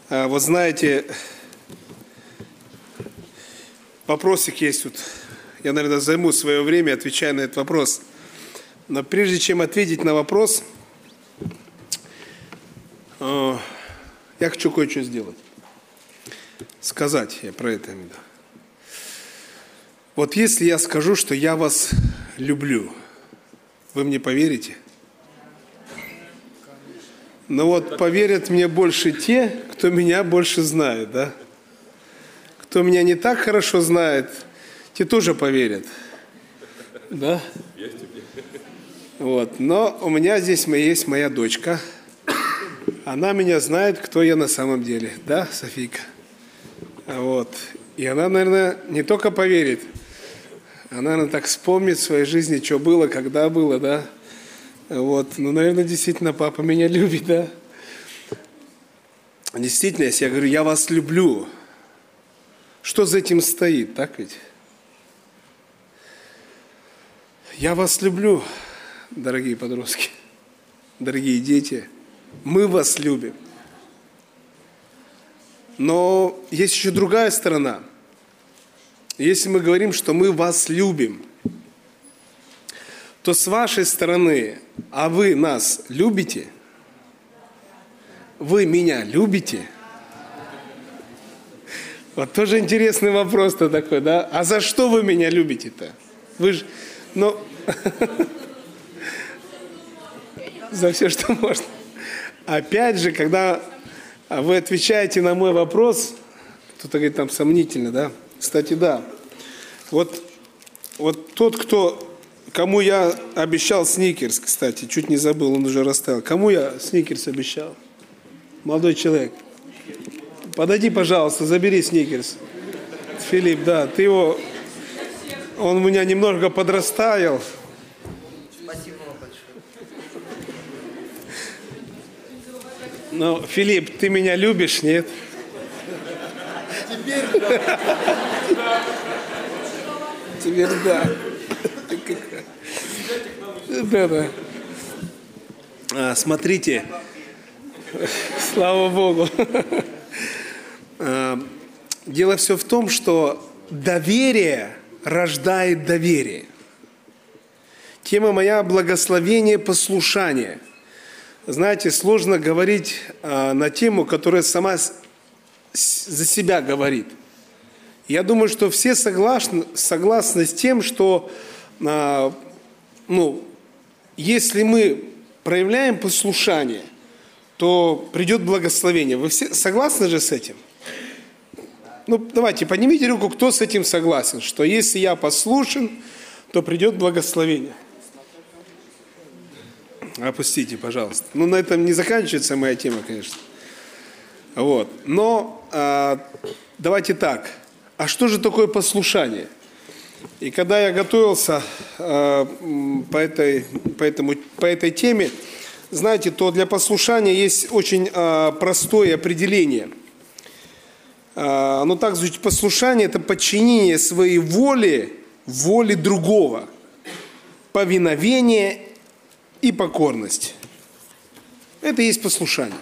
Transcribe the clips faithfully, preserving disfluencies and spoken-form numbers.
Вот знаете, вопросик есть тут. Я, наверное, займу свое время, отвечая на этот вопрос. Но прежде чем ответить на вопрос, я хочу кое-что сделать. Сказать я про это. Вот если я скажу, что я вас люблю, вы мне поверите? Но вот поверят мне больше те, кто меня больше знает, да? Кто меня не так хорошо знает, те тоже поверят. Да? Вот. Но у меня здесь есть моя дочка. Она меня знает, кто я на самом деле. Да, Софийка? Вот. И она, наверное, не только поверит, она, наверное, так вспомнит в своей жизни, что было, когда было, да? Вот. Ну, наверное, действительно, папа меня любит, да? Действительно, если я говорю, я вас люблю, что за этим стоит, так ведь? Я вас люблю, дорогие подростки, дорогие дети, мы вас любим. Но есть еще другая сторона. Если мы говорим, что мы вас любим, то с вашей стороны, а вы нас любите? Вы меня любите? Вот тоже интересный вопрос-то такой, да? А за что вы меня любите-то? Вы же, ну, за все, что можно. Опять же, когда вы отвечаете на мой вопрос, кто-то говорит, там сомнительно, да? Кстати, да. Вот, вот тот, кто, кому я обещал сникерс, кстати, чуть не забыл, он уже растаял. Кому я сникерс обещал? Молодой человек. Подойди, пожалуйста, забери сникерс. Филипп, да, ты его... Он у меня немного подрастаял. Спасибо вам большое. Но, Филипп, ты меня любишь, нет? Теперь да. Теперь да. Да-да. А, смотрите. Слава Богу. А, дело все в том, что доверие рождает доверие. Тема моя – благословение послушания. Знаете, сложно говорить а, на тему, которая сама с, с, за себя говорит. Я думаю, что все согласны, согласны с тем, что а, ну, если мы проявляем послушание, то придет благословение. Вы все согласны же с этим? Ну, давайте, поднимите руку, кто с этим согласен, что если я послушен, то придет благословение. Опустите, пожалуйста. Ну, на этом не заканчивается моя тема, конечно. Вот. Но а, давайте так. А что же такое послушание? И когда я готовился а, по, этой, по, этому, по этой теме, знаете, то для послушания есть очень а, простое определение. А, оно так звучит: послушание – это подчинение своей воли воле другого, повиновение и покорность. Это и есть послушание.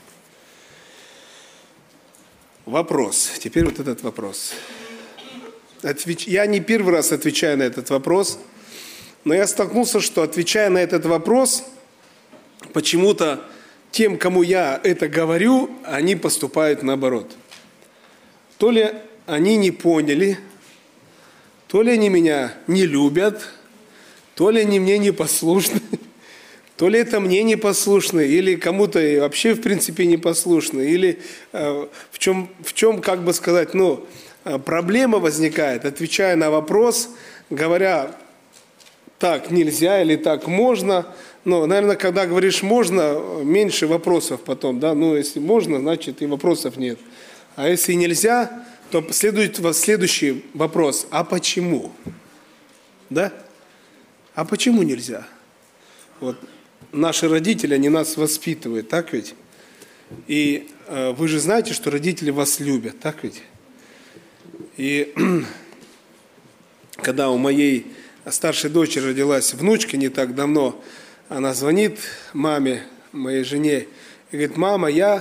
Вопрос. Теперь вот этот вопрос. Отвеч... Я не первый раз отвечаю на этот вопрос, но я столкнулся, что, отвечая на этот вопрос, почему-то тем, кому я это говорю, они поступают наоборот. То ли они не поняли, то ли они меня не любят, то ли они мне не послушны, то ли это мне не послушны, или кому-то вообще в принципе не послушны, или э, в чем, в чем, как бы сказать, ну, проблема возникает, отвечая на вопрос, говоря так нельзя или так можно. Но, наверное, когда говоришь можно, меньше вопросов потом, да, ну, если можно, значит и вопросов нет. А если нельзя, то следует следующий вопрос: а почему? Да? А почему нельзя? Вот наши родители, они нас воспитывают, так ведь? И э, вы же знаете, что родители вас любят, так ведь? И когда у моей старшей дочери родилась внучка не так давно, она звонит маме, моей жене, и говорит: мама, я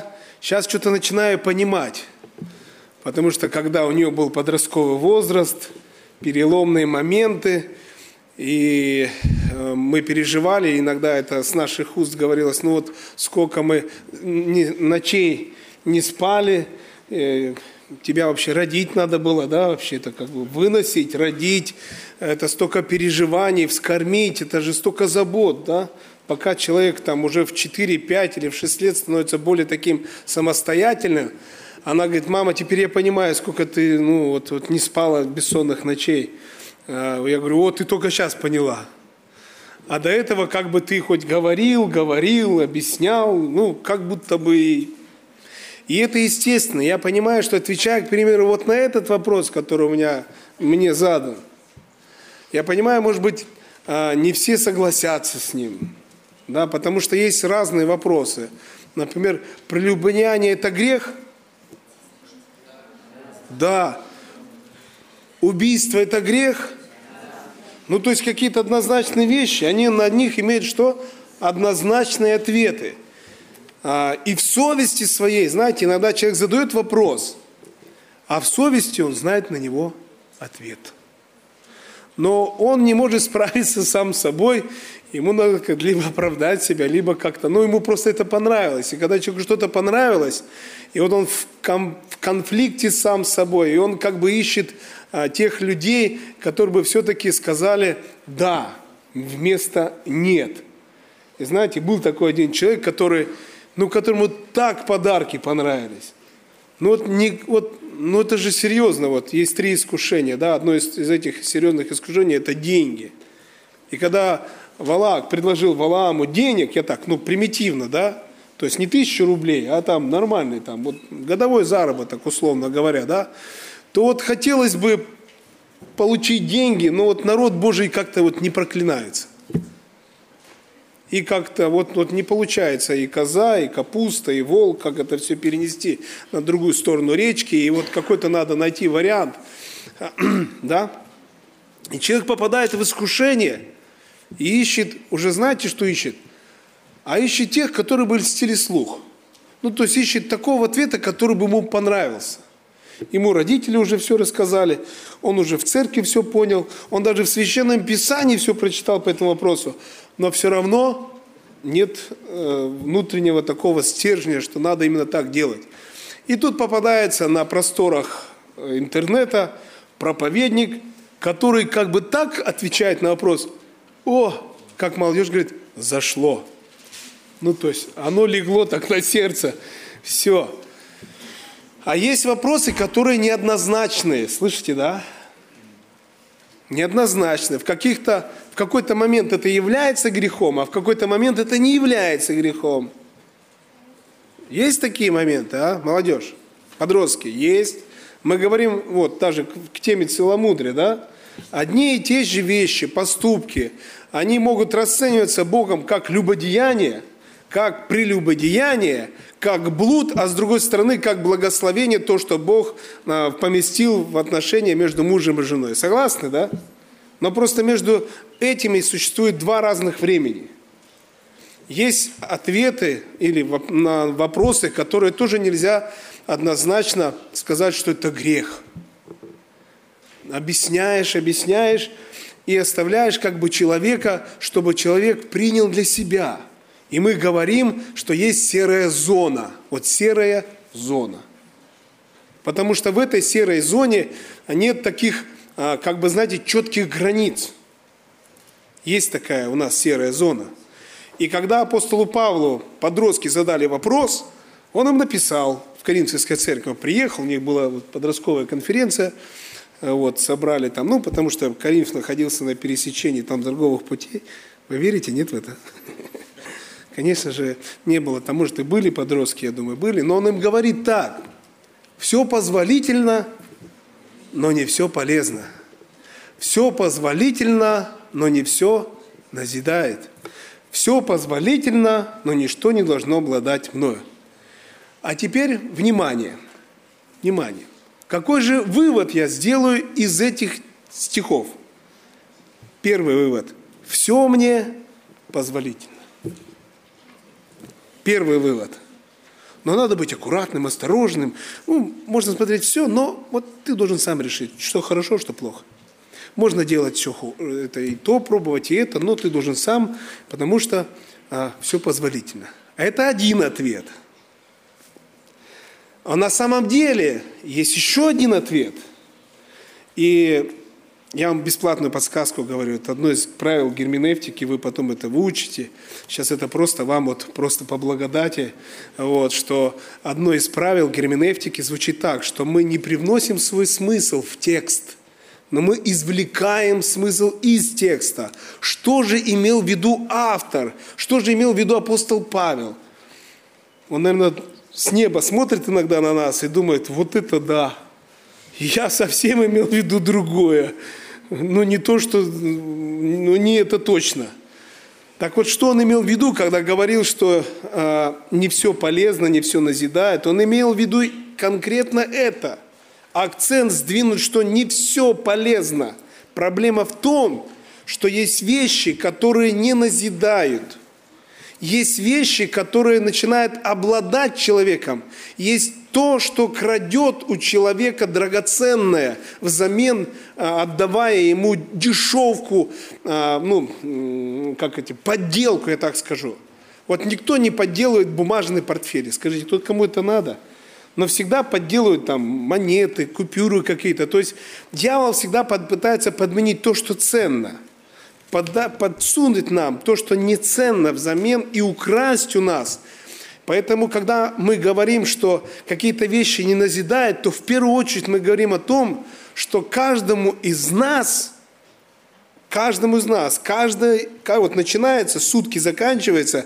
Сейчас что-то начинаю понимать. Потому что когда у нее был подростковый возраст, переломные моменты, и мы переживали, иногда это с наших уст говорилось, ну вот сколько мы ночей не спали, тебя вообще родить надо было, да, вообще это как бы выносить, родить, это столько переживаний, вскормить, это же столько забот, да, пока человек там уже в четыре, пять или в шесть лет становится более таким самостоятельным, она говорит: мама, теперь я понимаю, сколько ты, ну, вот, вот не спала бессонных ночей. Я говорю: вот ты только сейчас поняла. А до этого как бы ты хоть говорил, говорил, объяснял, ну, как будто бы... И это естественно. Я понимаю, что отвечая, к примеру, вот на этот вопрос, который у меня, мне задан, я понимаю, может быть, не все согласятся с ним, да, потому что есть разные вопросы. Например, прелюбодеяние – это грех? Да. Убийство – это грех? Ну, то есть какие-то однозначные вещи, они на них имеют что? Однозначные ответы. И в совести своей, знаете, иногда человек задает вопрос, а в совести он знает на него ответ. Но он не может справиться сам с собой, ему надо либо оправдать себя, либо как-то, ну, ему просто это понравилось. И когда человеку что-то понравилось, и вот он в, ком- в конфликте сам с собой, и он как бы ищет а, тех людей, которые бы все-таки сказали «да» вместо «нет». И знаете, был такой один человек, который... ну, которому так подарки понравились. Ну, вот, не, вот, ну это же серьезно, вот, есть три искушения, да, одно из, из этих серьезных искушений – это деньги. И когда Валаак предложил Валааму денег, я так, ну, примитивно, да, то есть не тысячу рублей, а там нормальный, там, вот, годовой заработок, условно говоря, да, то вот хотелось бы получить деньги, но вот народ Божий как-то вот не проклинается. И как-то вот, вот не получается и коза, и капуста, и волк, как это все перенести на другую сторону речки. И вот какой-то надо найти вариант. Да? И человек попадает в искушение и ищет, уже знаете, что ищет? А ищет тех, которые бы льстили слух. Ну, то есть ищет такого ответа, который бы ему понравился. Ему родители уже все рассказали, он уже в церкви все понял, он даже в Священном Писании все прочитал по этому вопросу. Но все равно нет э, внутреннего такого стержня, что надо именно так делать. И тут попадается на просторах интернета проповедник, который как бы так отвечает на вопрос: о, как молодежь говорит, зашло. Ну, то есть оно легло так на сердце. Все. А есть вопросы, которые неоднозначные. Слышите, да? Неоднозначные. В каких-то, в какой-то момент это является грехом, а в какой-то момент это не является грехом. Есть такие моменты, а, молодежь? Подростки, есть. Мы говорим, вот, даже к теме целомудрия, да? Одни и те же вещи, поступки, они могут расцениваться Богом как любодеяние, как прелюбодеяние, как блуд, а с другой стороны, как благословение, то, что Бог а, поместил в отношения между мужем и женой. Согласны, да? Но просто между этими существует два разных времени. Есть ответы или на вопросы, которые тоже нельзя однозначно сказать, что это грех. Объясняешь, объясняешь и оставляешь как бы человека, чтобы человек принял для себя. И мы говорим, что есть серая зона. Вот серая зона. Потому что в этой серой зоне нет таких, как бы, знаете, четких границ. Есть такая у нас серая зона. И когда апостолу Павлу подростки задали вопрос, он им написал в Коринфской церкви. Приехал, у них была подростковая конференция, вот, собрали там, ну, потому что Коринф находился на пересечении там торговых путей. Вы верите, нет в это? Конечно же, не было. Там, может, и были подростки, я думаю, были. Но он им говорит так: все позволительно, но не все полезно. Все позволительно, но не все назидает. Все позволительно, но ничто не должно обладать мною. А теперь внимание. Внимание. Какой же вывод я сделаю из этих стихов? Первый вывод. Все мне позволительно. Первый вывод. Но надо быть аккуратным, осторожным. Ну, можно смотреть все, но вот ты должен сам решить, что хорошо, что плохо. Можно делать все, это и то пробовать, и это, но ты должен сам, потому что а, все позволительно. А это один ответ. А на самом деле есть еще один ответ. И я вам бесплатную подсказку говорю. Это одно из правил герменевтики, вы потом это выучите. Сейчас это просто вам вот просто по благодати. Вот, что одно из правил герменевтики звучит так, что мы не привносим свой смысл в текст, но мы извлекаем смысл из текста. Что же имел в виду автор? Что же имел в виду апостол Павел? Он, наверное, с неба смотрит иногда на нас и думает, вот это да. Я совсем имел в виду другое. Ну, не то, что... Ну, не это точно. Так вот, что он имел в виду, когда говорил, что э, не все полезно, не все назидает? Он имел в виду конкретно это. Акцент сдвинуть, что не все полезно. Проблема в том, что есть вещи, которые не назидают. Есть вещи, которые начинают обладать человеком. Есть то, что крадет у человека драгоценное, взамен отдавая ему дешевку, ну, как эти, подделку, я так скажу. Вот никто не подделывает бумажные портфели. Скажите, тут кому это надо? Но всегда подделывают там монеты, купюры какие-то. То есть дьявол всегда пытается подменить то, что ценно. Подсунуть нам то, что не ценно взамен, и украсть у нас. Поэтому, когда мы говорим, что какие-то вещи не назидают, то в первую очередь мы говорим о том, что каждому из нас, каждому из нас, каждый, вот начинается, сутки заканчиваются,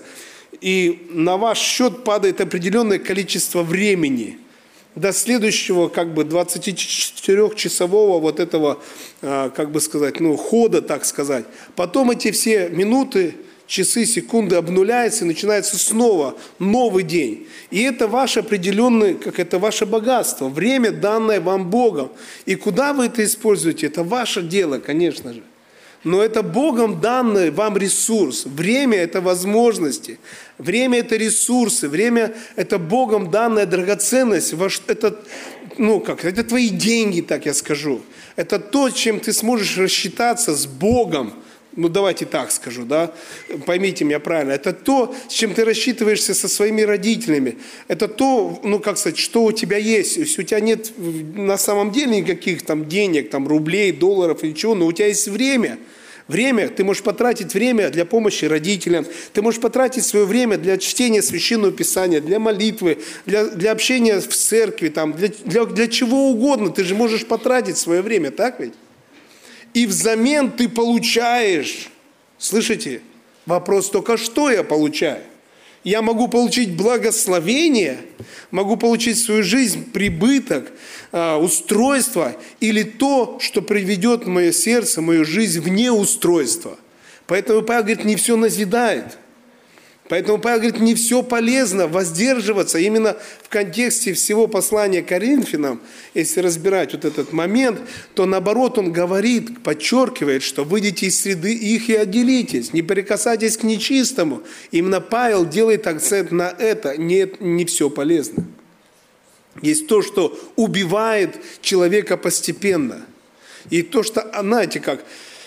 и на ваш счет падает определенное количество времени до следующего как бы двадцатичетырёхчасового вот этого, как бы сказать, ну, хода, так сказать. Потом эти все минуты, часы, секунды обнуляются, и начинается снова новый день. И это ваше определенное, как это ваше богатство, время, данное вам Богом. И куда вы это используете, это ваше дело, конечно же. Но это Богом данный вам ресурс. Время – это возможности. Время – это ресурсы. Время – это Богом данная драгоценность. Это, ну как, это твои деньги, так я скажу. Это то, чем ты сможешь рассчитаться с Богом. Ну, давайте так скажу, да, поймите меня правильно. Это то, с чем ты рассчитываешься со своими родителями. Это то, ну, как сказать, что у тебя есть. Если у тебя нет на самом деле никаких там денег, там, рублей, долларов или чего, но у тебя есть время. Время, ты можешь потратить время для помощи родителям, ты можешь потратить свое время для чтения Священного Писания, для молитвы, для, для общения в церкви, там, для, для, для чего угодно. Ты же можешь потратить свое время, так ведь? И взамен ты получаешь, слышите, вопрос только, что я получаю? Я могу получить благословение, могу получить в свою жизнь прибыток, устройство или то, что приведет мое сердце, мою жизнь в неустройство. Поэтому Павел говорит, не все назидает. Поэтому Павел говорит, не все полезно воздерживаться. Именно в контексте всего послания к Коринфянам, если разбирать вот этот момент, то наоборот он говорит, подчеркивает, что выйдите из среды их и отделитесь, не прикасайтесь к нечистому. Именно Павел делает акцент на это, нет, не все полезно. Есть то, что убивает человека постепенно. И то, что, знаете как,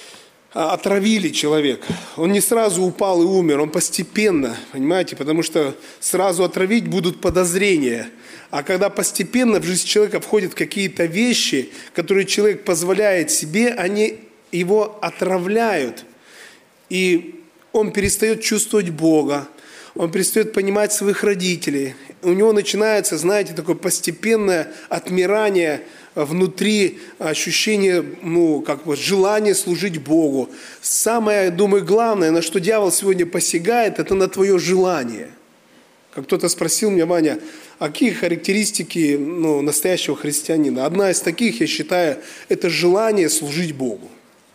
отравили человека. Он не сразу упал и умер, он постепенно, понимаете, потому что сразу отравить будут подозрения. А когда постепенно в жизнь человека входят какие-то вещи, которые человек позволяет себе, они его отравляют. И он перестает чувствовать Бога, он перестает понимать своих родителей. У него начинается, знаете, такое постепенное отмирание внутри, ощущение, ну, как бы желание служить Богу. Самое, я думаю, главное, на что дьявол сегодня посягает, это на твое желание. Как кто-то спросил меня, Ваня, а какие характеристики, ну, настоящего христианина? Одна из таких, я считаю, это желание служить Богу.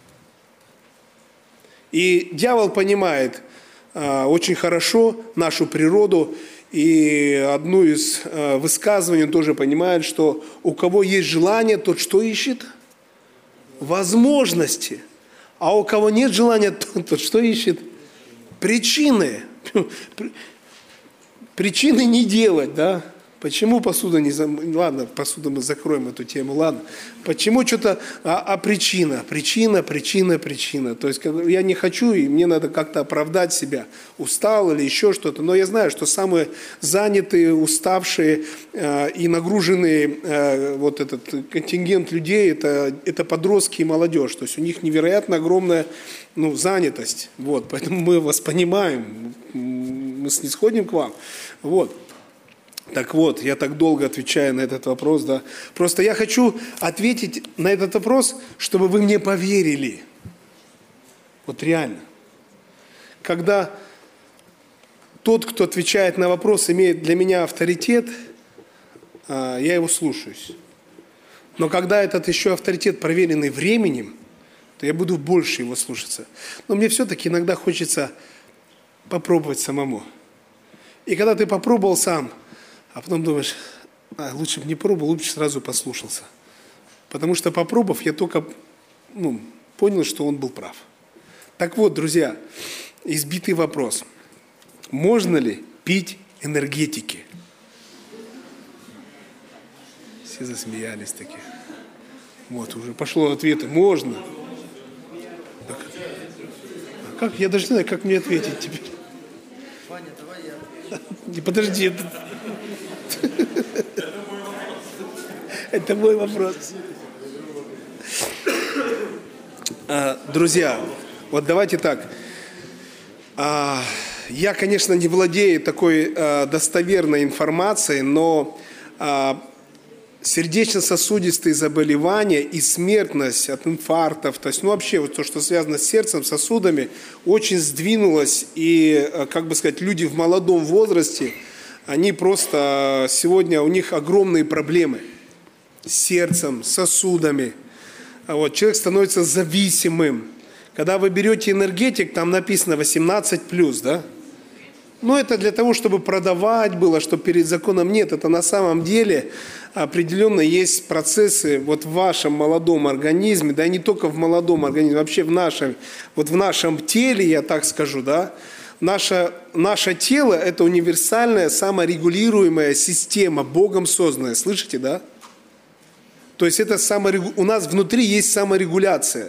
И дьявол понимает э, очень хорошо нашу природу. И одну из э, высказываний он тоже понимает, что у кого есть желание, тот что ищет? Возможности. А у кого нет желания, тот, тот что ищет? Причины. Причины не делать, да? Почему посуда не... Зам... Ладно, посуду мы закроем эту тему, ладно. Почему что-то... А, а причина? Причина, причина, причина. То есть я не хочу, и мне надо как-то оправдать себя. Устал или еще что-то. Но я знаю, что самые занятые, уставшие э, и нагруженные э, вот этот контингент людей, это, это подростки и молодежь. То есть у них невероятно огромная ну, занятость. Вот, поэтому мы вас понимаем. Мы снисходим к вам. Вот. Так вот, я так долго отвечаю на этот вопрос, да. Просто я хочу ответить на этот вопрос, чтобы вы мне поверили. Вот реально. Когда тот, кто отвечает на вопрос, имеет для меня авторитет, я его слушаюсь. Но когда этот еще авторитет проверенный временем, то я буду больше его слушаться. Но мне все-таки иногда хочется попробовать самому. И когда ты попробовал сам, а потом думаешь, а, лучше бы не пробовал, лучше сразу послушался. Потому что попробовав, я только ну, понял, что он был прав. Так вот, друзья, избитый вопрос. Можно ли пить энергетики? Все засмеялись такие. Вот, уже пошло ответы. Можно. Так. А как? Я даже не знаю, как мне ответить теперь. Ваня, давай я. Не, подожди. Это... Это мой вопрос. А, друзья, вот давайте так. А, я, конечно, не владею такой а, достоверной информацией, но а, сердечно-сосудистые заболевания и смертность от инфарктов, то есть, ну, вообще, вот то, что связано с сердцем, сосудами, очень сдвинулось. И, как бы сказать, люди в молодом возрасте, они просто сегодня, у них огромные проблемы с сердцем, сосудами. Вот, человек становится зависимым. Когда вы берете энергетик, там написано восемнадцать плюс, да? Ну, это для того, чтобы продавать было, чтобы перед законом нет. Это на самом деле определенно есть процессы вот в вашем молодом организме, да и не только в молодом организме, вообще в нашем, вот в нашем теле, я так скажу, да. Наше, наше тело – это универсальная саморегулируемая система, Богом созданная. Слышите, да? То есть это саморегу... у нас внутри есть саморегуляция.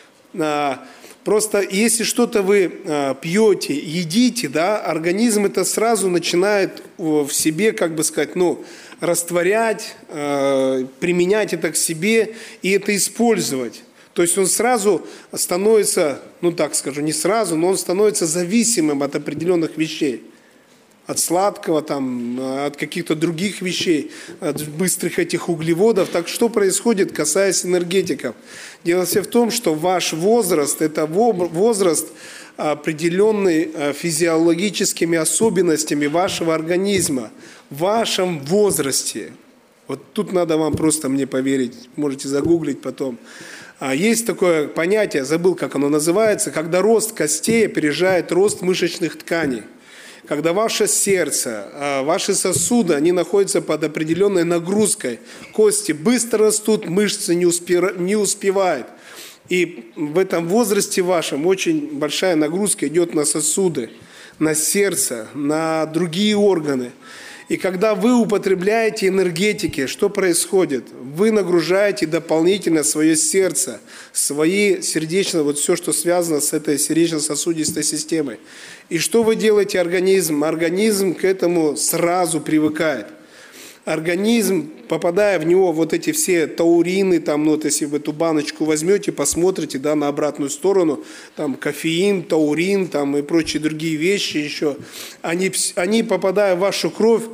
Просто если что-то вы пьете, едите, да, организм это сразу начинает в себе, как бы сказать, ну, растворять, применять это к себе и это использовать. То есть он сразу становится, ну так скажу, не сразу, но он становится зависимым от определенных вещей. От сладкого, там, от каких-то других вещей, от быстрых этих углеводов. Так что происходит, касаясь энергетиков? Дело все в том, что ваш возраст – это возраст, определенный физиологическими особенностями вашего организма. В вашем возрасте. Вот тут надо вам просто мне поверить, можете загуглить потом. Есть такое понятие, забыл, как оно называется, когда рост костей опережает рост мышечных тканей. Когда ваше сердце, ваши сосуды, они находятся под определенной нагрузкой. Кости быстро растут, мышцы не, успе... не успевают. И в этом возрасте вашем очень большая нагрузка идет на сосуды, на сердце, на другие органы. И когда вы употребляете энергетики, что происходит? Вы нагружаете дополнительно свое сердце, свои сердечно, вот все, что связано с этой сердечно-сосудистой системой. И что вы делаете организм? Организм к этому сразу привыкает. Организм, попадая в него вот эти все таурины, там, ну, вот если вы эту баночку возьмете, посмотрите, да, на обратную сторону, там кофеин, таурин, там и прочие другие вещи еще, они, они, попадая в вашу кровь,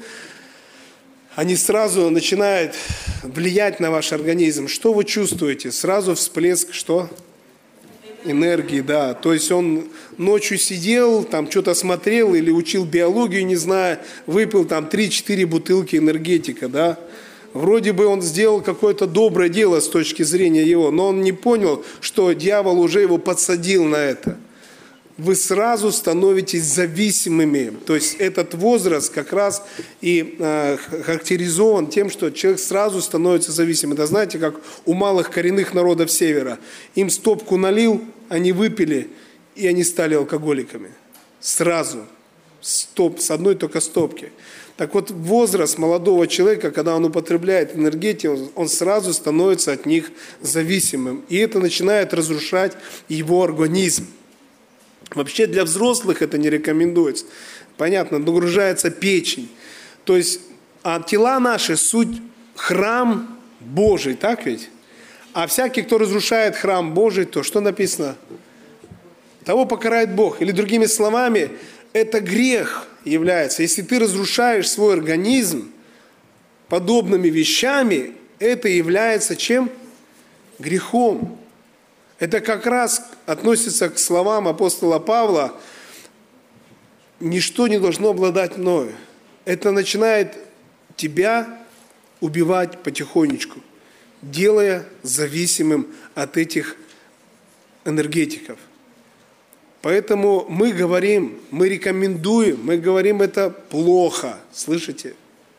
они сразу начинают влиять на ваш организм. Что вы чувствуете? Сразу всплеск, что? Энергии, да. То есть он ночью сидел, там что-то смотрел или учил биологию, не знаю, выпил там три-четыре бутылки энергетика, да. Вроде бы он сделал какое-то доброе дело с точки зрения его, но он не понял, что дьявол уже его подсадил на это. Вы сразу становитесь зависимыми. То есть этот возраст как раз и э, характеризован тем, что человек сразу становится зависимым. Это знаете, как у малых коренных народов Севера. Им стопку налил, они выпили, и они стали алкоголиками. Сразу. стоп, с одной только стопки. Так вот, возраст молодого человека, когда он употребляет энергетики, он, он сразу становится от них зависимым. И это начинает разрушать его организм. Вообще для взрослых это не рекомендуется. Понятно, нагружается печень. То есть, а тела наши суть храм Божий, так ведь? А всякий, кто разрушает храм Божий, то что написано? Того покарает Бог. Или другими словами, это грех является. Если ты разрушаешь свой организм подобными вещами, это является чем? Грехом. Это как раз относится к словам апостола Павла: «Ничто не должно обладать мною». Это начинает тебя убивать потихонечку, делая зависимым от этих энергетиков. Поэтому мы говорим, мы рекомендуем, мы говорим, это плохо, слышите?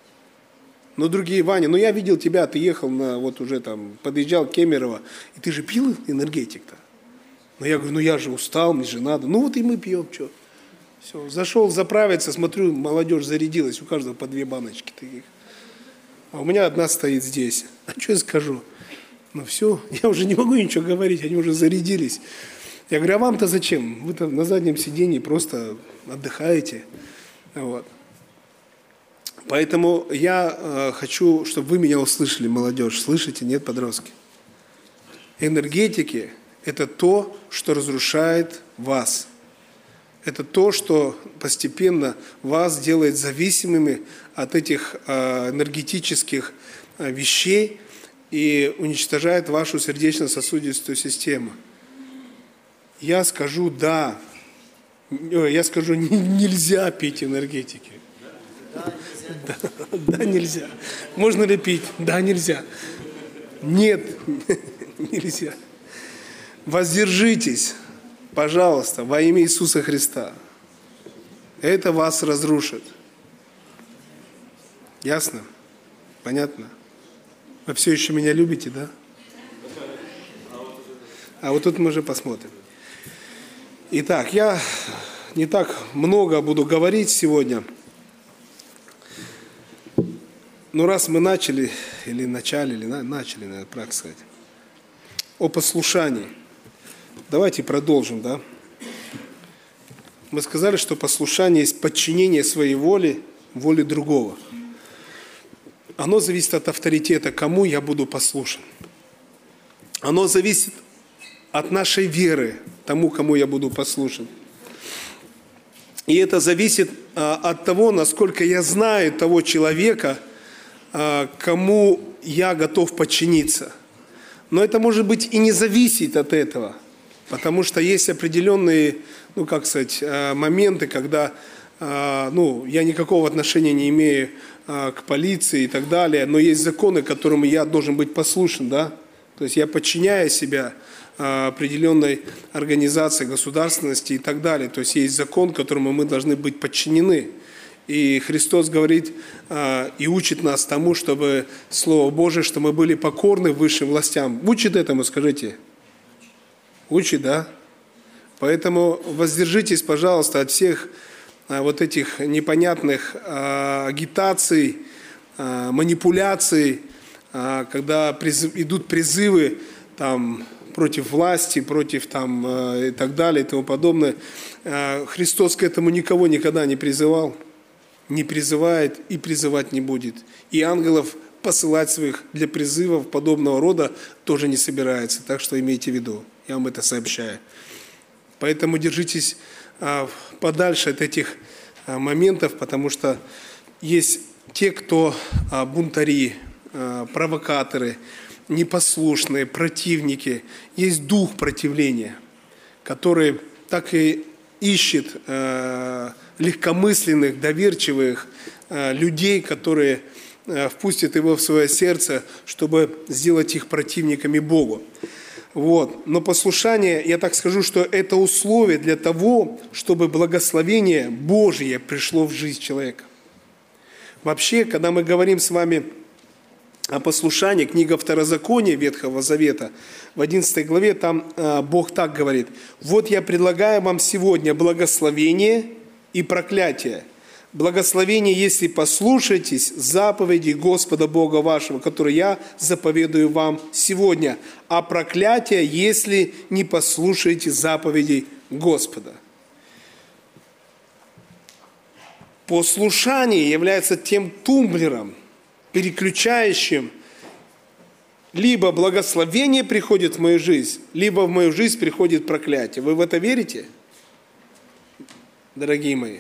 Но другие, Ваня, ну я видел тебя, ты ехал на, вот уже там, подъезжал к Кемерово, и ты же пил энергетик-то? Но я говорю, ну я же устал, мне же надо. Ну вот и мы пьем, что? Все, зашел заправиться, смотрю, молодежь зарядилась, у каждого по две баночки таких. А у меня одна стоит здесь. А что я скажу? Ну все, я уже не могу ничего говорить, они уже зарядились. Я говорю, а вам-то зачем? Вы-то на заднем сиденье просто отдыхаете. Вот. Поэтому я э, хочу, чтобы вы меня услышали, молодежь. Слышите, нет, подростки? Энергетики – это то, что разрушает вас. Это то, что постепенно вас делает зависимыми от этих э, энергетических э, вещей и уничтожает вашу сердечно-сосудистую систему. Я скажу «да», я скажу «нельзя пить энергетики». Да, да, нельзя. Можно ли пить? Да, нельзя. Нет, нельзя. Воздержитесь, пожалуйста, во имя Иисуса Христа. Это вас разрушит. Ясно? Понятно? Вы все еще меня любите, да? А вот тут мы уже посмотрим. Итак, я не так много буду говорить сегодня. Но раз мы начали, или начали, или на, начали, наверное, так сказать, о послушании, давайте продолжим, да? Мы сказали, что послушание есть подчинение своей воли, воле другого. Оно зависит от авторитета, кому я буду послушен. Оно зависит от нашей веры, тому, кому я буду послушен. И это зависит а, от того, насколько я знаю того человека, а, кому я готов подчиниться. Но это может быть и не зависит от этого, потому что есть определенные, ну как сказать, моменты, когда а, ну, я никакого отношения не имею а, к полиции и так далее, но есть законы, которым я должен быть послушен, да? То есть я подчиняю себя определенной организации, государственности и так далее. То есть есть закон, которому мы должны быть подчинены. И Христос говорит а, и учит нас тому, чтобы Слово Божие, что мы были покорны высшим властям. Учит этому, скажите? Учит, да? Поэтому воздержитесь, пожалуйста, от всех а, вот этих непонятных а, агитаций, а, манипуляций, а, когда призыв, идут призывы там, против власти, против там, э, и так далее и тому подобное. Э, Христос к этому никого никогда не призывал, не призывает и призывать не будет. И ангелов посылать своих для призывов подобного рода тоже не собирается. Так что имейте в виду, я вам это сообщаю. Поэтому держитесь э, подальше от этих э, моментов, потому что есть те, кто э, бунтари, э, провокаторы, непослушные, противники. Есть дух противления, который так и ищет э, легкомысленных, доверчивых э, людей, которые э, впустят его в свое сердце, чтобы сделать их противниками Богу. Вот. Но послушание, я так скажу, что это условие для того, чтобы благословение Божье пришло в жизнь человека. Вообще, когда мы говорим с вами о послушании, книга Второзакония Ветхого Завета, в одиннадцатой главе, там э, Бог так говорит: «Вот я предлагаю вам сегодня благословение и проклятие. Благословение, если послушаетесь заповедей Господа Бога вашего, которые я заповедую вам сегодня, а проклятие, если не послушаете заповедей Господа. Послушание является тем тумблером, переключающим. Либо благословение приходит в мою жизнь, либо в мою жизнь приходит проклятие. Вы в это верите, дорогие мои?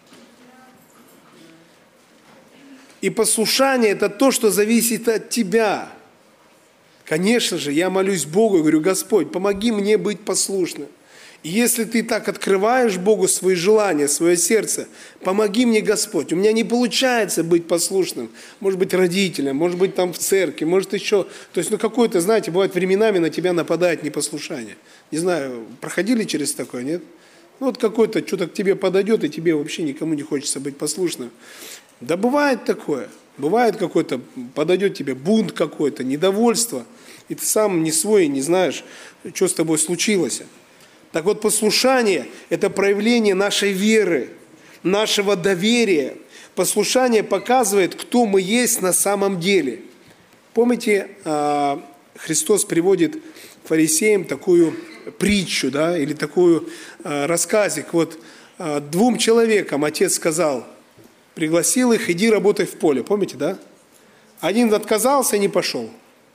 И послушание – это то, что зависит от тебя. Конечно же, я молюсь Богу и говорю: Господь, помоги мне быть послушным. И если ты так открываешь Богу свои желания, свое сердце, помоги мне, Господь. У меня не получается быть послушным. Может быть, родителям, может быть, там в церкви, может еще. То есть, ну, какое-то, знаете, бывает временами на тебя нападает непослушание. Не знаю, проходили через такое, нет? Ну, вот какой-то что-то к тебе подойдет, и тебе вообще никому не хочется быть послушным. Да бывает такое. Бывает какой-то, подойдет тебе бунт какой-то, недовольство, и ты сам не свой, не знаешь, что с тобой случилось. Так вот, послушание – это проявление нашей веры, нашего доверия. Послушание показывает, кто мы есть на самом деле. Помните, Христос приводит фарисеям такую притчу, да, или такую рассказик. Вот двум человекам отец сказал, пригласил их: иди работай в поле. Помните, да? Один отказался и не пошел.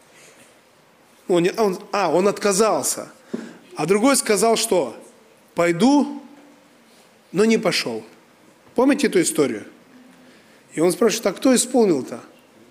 Он, он, а, он отказался. А другой сказал, что пойду, но не пошел. Помните эту историю? И он спрашивает: а кто исполнил-то?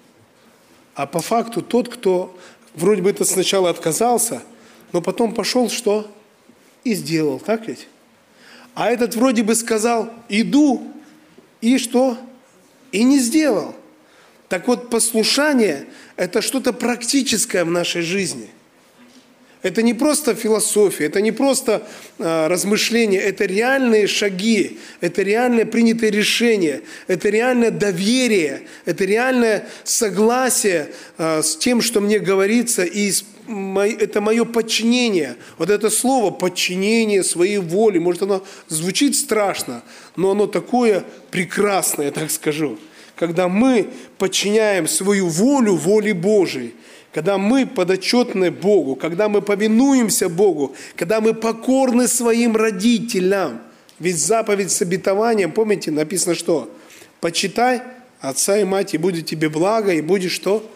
А по факту тот, кто вроде бы это сначала отказался, но потом пошел, что? И сделал, так ведь? А этот вроде бы сказал: иду, и что? И не сделал. Так вот, послушание – это что-то практическое в нашей жизни. Это не просто философия, это не просто а, размышления, это реальные шаги, это реальное принятое решение, это реальное доверие, это реальное согласие а, с тем, что мне говорится, и с, мо, это мое подчинение. Вот это слово «подчинение своей воле», может, оно звучит страшно, но оно такое прекрасное, я так скажу. Когда мы подчиняем свою волю воле Божией, когда мы подотчетны Богу, когда мы повинуемся Богу, когда мы покорны своим родителям. Ведь заповедь с обетованием, помните, написано что? Почитай отца и мать, и будет тебе благо, и будет что?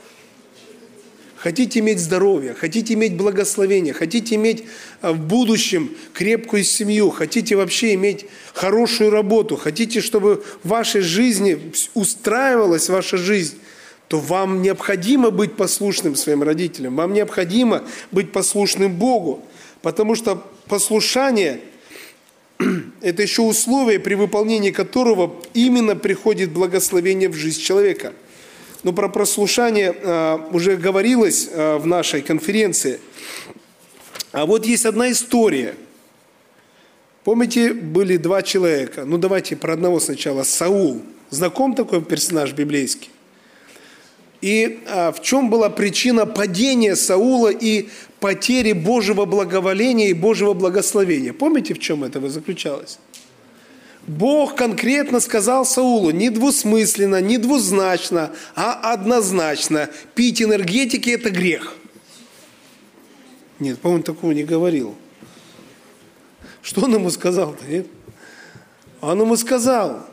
Хотите иметь здоровье, хотите иметь благословение, хотите иметь в будущем крепкую семью, хотите вообще иметь хорошую работу, хотите, чтобы в вашей жизни устраивалась ваша жизнь, то вам необходимо быть послушным своим родителям, вам необходимо быть послушным Богу, потому что послушание – это еще условие, при выполнении которого именно приходит благословение в жизнь человека. Но про послушание а, уже говорилось а, в нашей конференции. А вот есть одна история. Помните, были два человека. Ну, давайте про одного сначала. Саул. Знаком такой персонаж библейский? И а, в чем была причина падения Саула и потери Божьего благоволения и Божьего благословения? Помните, в чем это заключалось? Бог конкретно сказал Саулу, не двусмысленно, не двузначно, а однозначно: пить энергетики – это грех. Нет, по-моему, такого не говорил. Что он ему сказал-то, нет? Он ему сказал: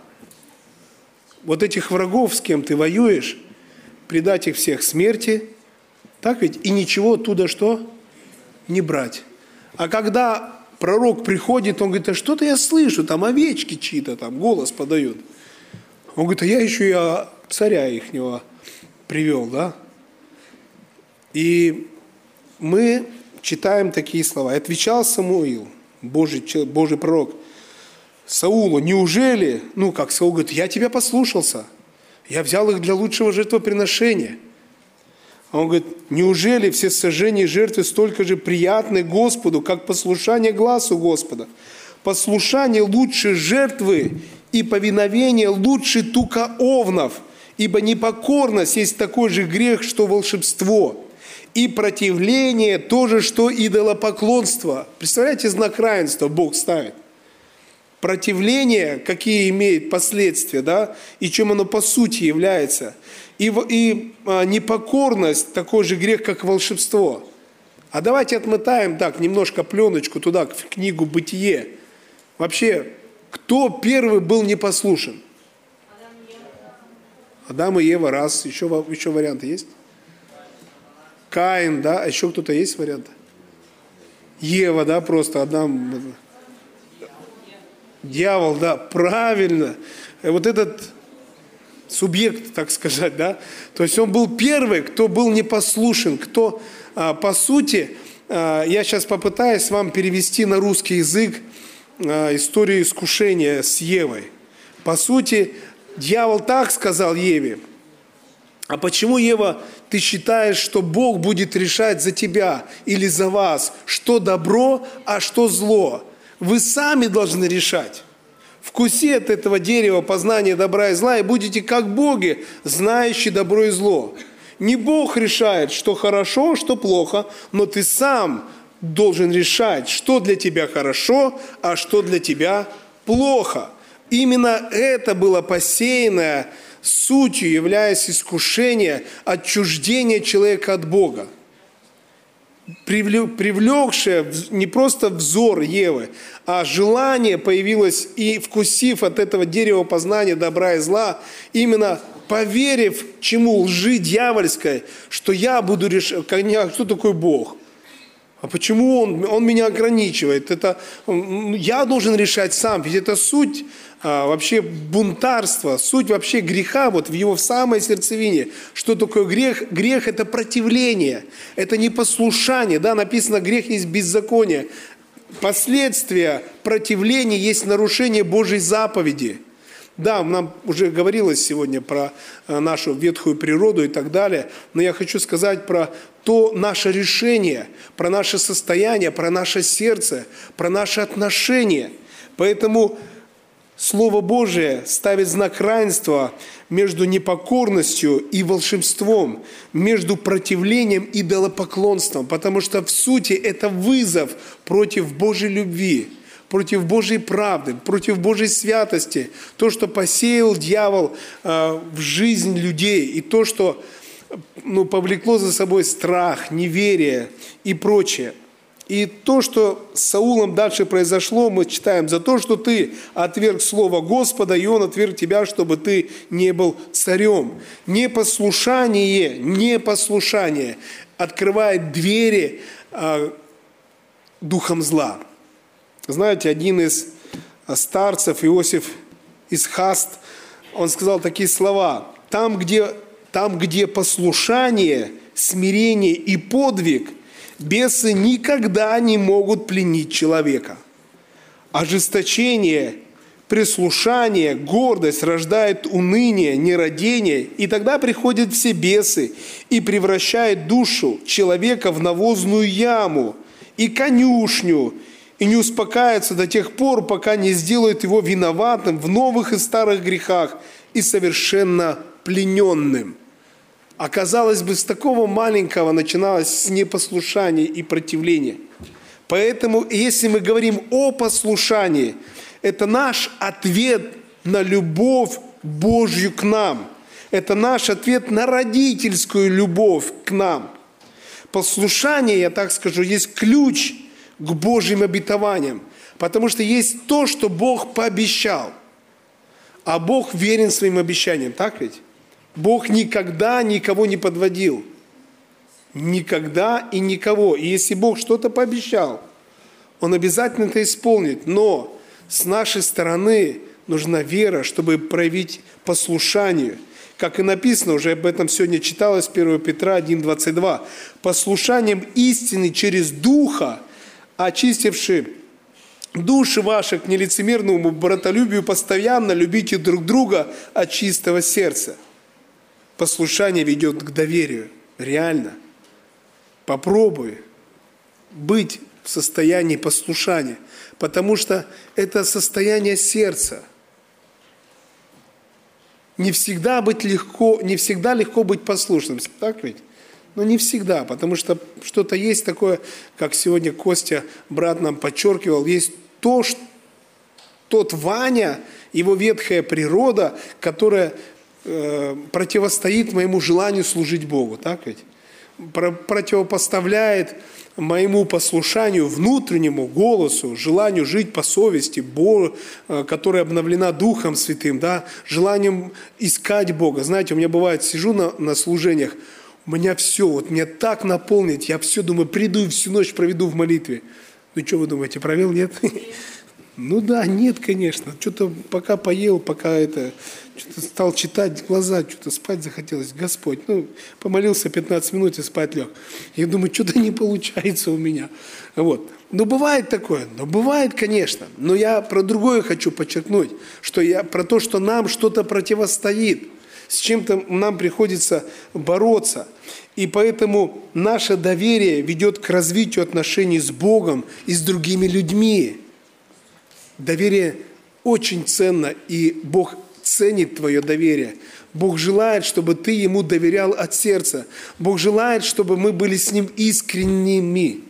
вот этих врагов, с кем ты воюешь, предать их всех смерти, так ведь, и ничего оттуда что? Не брать. А когда пророк приходит, он говорит: а что-то я слышу, там овечки чьи-то там голос подают. Он говорит: а я еще и царя ихнего привел, да? И мы читаем такие слова. И отвечал Самуил, Божий, Божий пророк, Саулу: неужели, ну как Саул говорит, я тебя послушался, я взял их для лучшего жертвоприношения. Он говорит: неужели все сожжения и жертвы столько же приятны Господу, как послушание гласу Господа? Послушание лучше жертвы, и повиновение лучше тука овнов, ибо непокорность есть такой же грех, что волшебство, и противление тоже, что идолопоклонство. Представляете, знак равенства Бог ставит. Противление, какие имеет последствия, да, и чем оно по сути является. И, и а, непокорность такой же грех, как волшебство. А давайте отмотаем так немножко пленочку туда, в книгу «Бытие». Вообще, кто первый был непослушен? Адам и Ева, раз. Еще, еще варианты есть? Каин, да? А еще кто-то есть варианты? Ева, да, просто Адам. Дьявол, да, правильно. И вот этот субъект, так сказать, да, то есть он был первый, кто был непослушен, кто, а, по сути, а, я сейчас попытаюсь вам перевести на русский язык а, историю искушения с Евой. По сути, дьявол так сказал Еве: а почему, Ева, ты считаешь, что Бог будет решать за тебя или за вас, что добро, а что зло? Вы сами должны решать. Вкуси от этого дерева познания добра и зла, и будете как боги, знающие добро и зло. Не Бог решает, что хорошо, что плохо, но ты сам должен решать, что для тебя хорошо, а что для тебя плохо. Именно это было посеяно сутью, являясь искушение, отчуждение человека от Бога, привлекшее не просто взор Евы, а желание появилось, и вкусив от этого дерева познания добра и зла, именно поверив чему? Лжи дьявольской, что я буду решать, что такое Бог? А почему он, он меня ограничивает? Это, я должен решать сам, ведь это суть а, вообще бунтарства, суть вообще греха, вот в его самой сердцевине. Что такое грех? Грех – это противление, это непослушание. Да, написано, грех есть беззаконие. Последствия противления есть нарушение Божьей заповеди. Да, нам уже говорилось сегодня про нашу ветхую природу и так далее, но я хочу сказать про то наше решение, про наше состояние, про наше сердце, про наши отношения. Поэтому Слово Божие ставит знак равенства между непокорностью и волшебством, между противлением и идолопоклонством, потому что в сути это вызов против Божьей любви, против Божьей правды, против Божьей святости, то, что посеял дьявол э, в жизнь людей, и то, что ну, повлекло за собой страх, неверие и прочее. И то, что с Саулом дальше произошло, мы читаем: за то, что ты отверг слово Господа, и он отверг тебя, чтобы ты не был царем. Непослушание, непослушание открывает двери э, духом зла. Знаете, один из старцев, Иосиф Исхаст, он сказал такие слова: там, где, там, где послушание, смирение и подвиг, бесы никогда не могут пленить человека. Ожесточение, прислушание, гордость рождает уныние, нерадение, и тогда приходят все бесы и превращают душу человека в навозную яму и конюшню, и не успокаиваются до тех пор, пока не сделают его виноватым в новых и старых грехах и совершенно плененным. А казалось бы, с такого маленького начиналось с непослушания и противления. Поэтому, если мы говорим о послушании, это наш ответ на любовь Божью к нам. Это наш ответ на родительскую любовь к нам. Послушание, я так скажу, есть ключ к Божьим обетованиям, потому что есть то, что Бог пообещал, а Бог верен своим обещаниям, так ведь? Бог никогда никого не подводил, никогда и никого. И если Бог что-то пообещал, Он обязательно это исполнит, но с нашей стороны нужна вера, чтобы проявить послушание. Как и написано, уже об этом сегодня читалось, первое Петра один двадцать два. «Послушанием истины через Духа, очистивши души ваши к нелицемерному братолюбию, постоянно любите друг друга от чистого сердца». Послушание ведет к доверию. Реально. Попробуй быть в состоянии послушания, потому что это состояние сердца. Не всегда быть легко, не всегда легко быть послушным, так ведь? Но не всегда, потому что что-то есть такое, как сегодня Костя, брат, нам подчеркивал, есть то, тот Ваня, его ветхая природа, которая э, противостоит моему желанию служить Богу, так ведь? Про- противопоставляет моему послушанию, внутреннему голосу, желанию жить по совести, Бог, которая обновлена Духом Святым, да, желанием искать Бога. Знаете, у меня бывает, сижу на, на служениях, у меня все, вот меня так наполнит, я все думаю, приду и всю ночь проведу в молитве. Ну что вы думаете, провел, нет? Ну да, нет, конечно. Что-то пока поел, пока это, что-то стал читать, глаза, что-то спать захотелось. Господь, ну, помолился пятнадцать минут и спать лег. Я думаю, что-то не получается у меня. Вот. Ну, бывает такое, ну, бывает, конечно. Но я про другое хочу подчеркнуть, что я про то, что нам что-то противостоит, с чем-то нам приходится бороться. И поэтому наше доверие ведет к развитию отношений с Богом и с другими людьми. Доверие очень ценно, и Бог ценит твое доверие. Бог желает, чтобы ты Ему доверял от сердца. Бог желает, чтобы мы были с Ним искренними.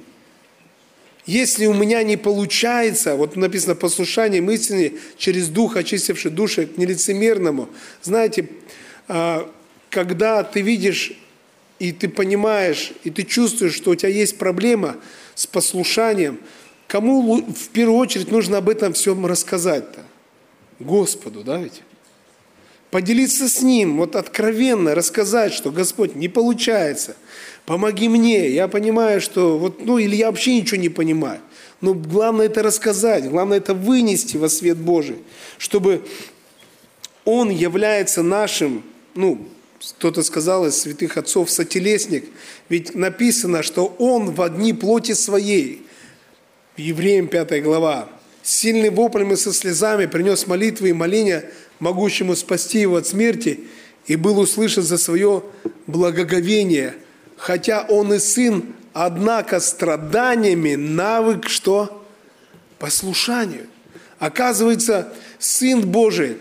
Если у меня не получается, вот написано послушание истине через Дух, очистивший души к нелицемерному. Знаете, когда ты видишь, и ты понимаешь, и ты чувствуешь, что у тебя есть проблема с послушанием, кому в первую очередь нужно об этом всем рассказать-то? Господу, да ведь? Поделиться с Ним, вот откровенно рассказать, что Господь, не получается, помоги мне, я понимаю, что вот, ну или я вообще ничего не понимаю. Но главное это рассказать, главное это вынести во свет Божий, чтобы Он является нашим, ну, кто-то сказал из святых отцов, сотелесник, ведь написано, что Он в одни плоти своей, Евреям пятая глава, сильным воплем и со слезами принес молитвы и моления, могущему спасти его от смерти, и был услышан за свое благоговение, хотя он и сын, однако страданиями навык что? Послушанию. Оказывается, Сын Божий,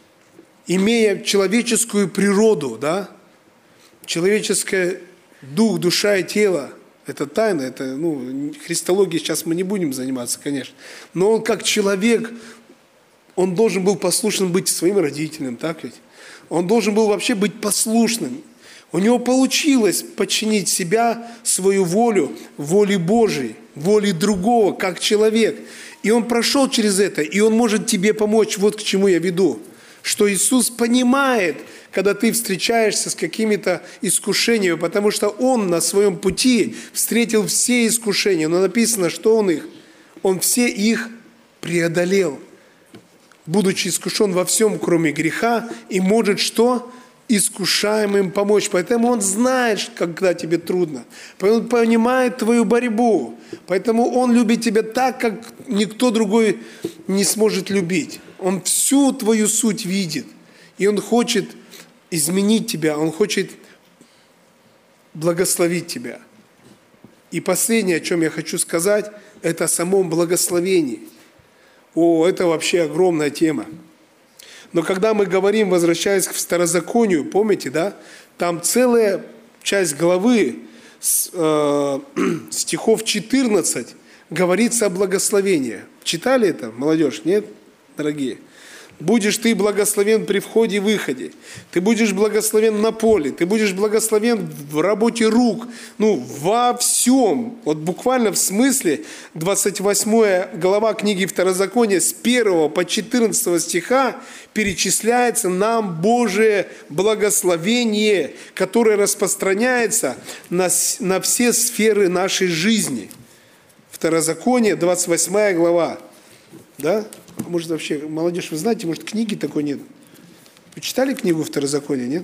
имея человеческую природу, да, человеческое дух, душа и тело, это тайна, это, ну, христологией сейчас мы не будем заниматься, конечно. Но он как человек, он должен был послушным быть своим родителям, так ведь? Он должен был вообще быть послушным. У него получилось подчинить себя, свою волю, воле Божией, воле другого, как человек. И он прошел через это, и он может тебе помочь. Вот к чему я веду. Что Иисус понимает, когда ты встречаешься с какими-то искушениями, потому что Он на своем пути встретил все искушения, но написано, что Он их, Он все их преодолел, будучи искушен во всем, кроме греха, и может что? Искушаемым помочь. Поэтому Он знает, когда тебе трудно. Он понимает твою борьбу. Поэтому Он любит тебя так, как никто другой не сможет любить. Он всю твою суть видит. И Он хочет изменить тебя. Он хочет благословить тебя. И последнее, о чем я хочу сказать, это о самом благословении. О, это вообще огромная тема. Но когда мы говорим, возвращаясь к Второзаконию, помните, да, там целая часть главы, э, стихов четырнадцать, говорится о благословении. Читали это, молодежь, нет, дорогие? Будешь ты благословен при входе и выходе. Ты будешь благословен на поле. Ты будешь благословен в работе рук. Ну, во всем. Вот буквально в смысле двадцать восьмая глава книги Второзакония с первого по четырнадцатого стиха перечисляется нам Божие благословение, которое распространяется на, на все сферы нашей жизни. Второзаконие, двадцать восьмая глава. Да? Может, вообще, молодежь, вы знаете, может, книги такой нет? Вы читали книгу Второзакония, нет?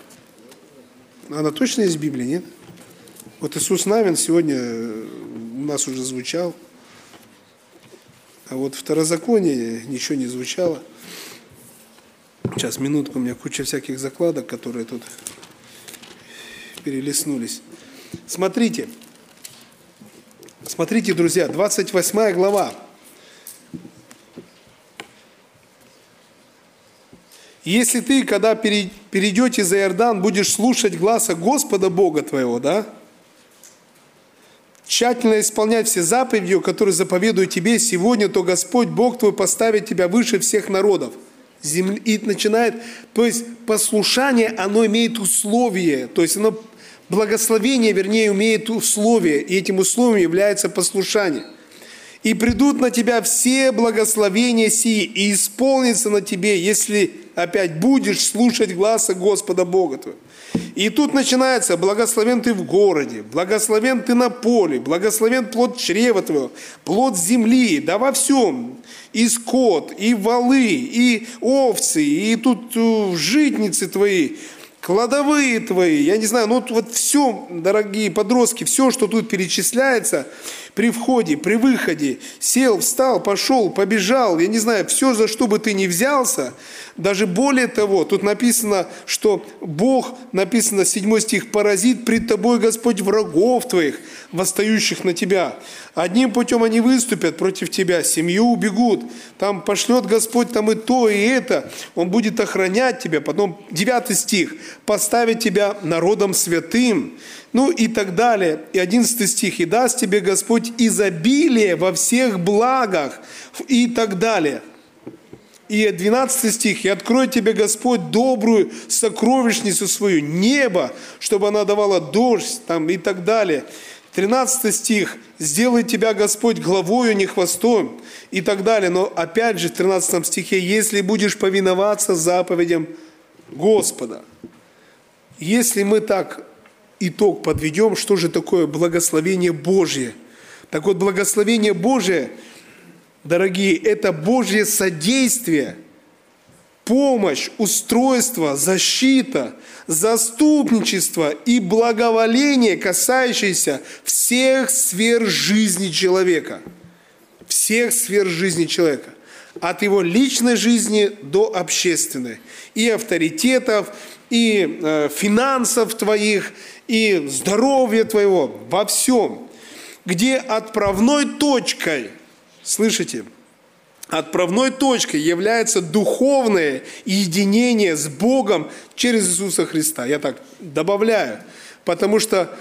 Она точно есть в Библии, нет? Вот Иисус Навин сегодня у нас уже звучал, а вот Второзаконие ничего не звучало. Сейчас, минутку, у меня куча всяких закладок, которые тут перелистнулись. Смотрите, смотрите, друзья, двадцать восьмая глава. Если ты, когда перейдете за Иордан, будешь слушать гласа Господа Бога твоего, да? тщательно исполнять все заповеди, которые заповедую тебе сегодня, то Господь Бог твой поставит тебя выше всех народов. Земли, и начинает, то есть послушание, оно имеет условие, то есть оно, благословение, вернее, имеет условие, и этим условием является послушание. И придут на тебя все благословения сии, и исполнится на тебе, если опять будешь слушать гласа Господа Бога твоего. И тут начинается: благословен ты в городе, благословен ты на поле, благословен плод чрева твоего, плод земли, да во всем, и скот, и волы, и овцы, и тут uh, житницы твои, кладовые твои, я не знаю, ну вот все, дорогие подростки, все, что тут перечисляется, при входе, при выходе, сел, встал, пошел, побежал, я не знаю, все, за что бы ты ни взялся, даже более того, тут написано, что Бог, написано, седьмой стих, поразит пред тобой Господь врагов твоих, восстающих на тебя. Одним путем они выступят против тебя, семью убегут, там пошлет Господь там и то, и это, Он будет охранять тебя. Потом девятый стих, поставит тебя народом святым, ну и так далее. И одиннадцатый стих, и даст тебе Господь изобилие во всех благах, и так далее. И двенадцатый стих, и откроет тебе Господь добрую сокровищницу свою, небо, чтобы она давала дождь, там, и так далее. тринадцатый стих, сделает тебя Господь главою, не хвостом, и так далее. Но опять же в тринадцатом стихе, если будешь повиноваться заповедям Господа. Если мы так итог подведем, что же такое благословение Божье? Так вот, благословение Божие, дорогие, это Божье содействие, помощь, устройство, защита, заступничество и благоволение, касающееся всех сфер жизни человека. Всех сфер жизни человека. От его личной жизни до общественной. И авторитетов, и э, финансов твоих, и здоровья твоего, во всем. Где отправной точкой, слышите, отправной точкой является духовное единение с Богом через Иисуса Христа. Я так добавляю, потому что,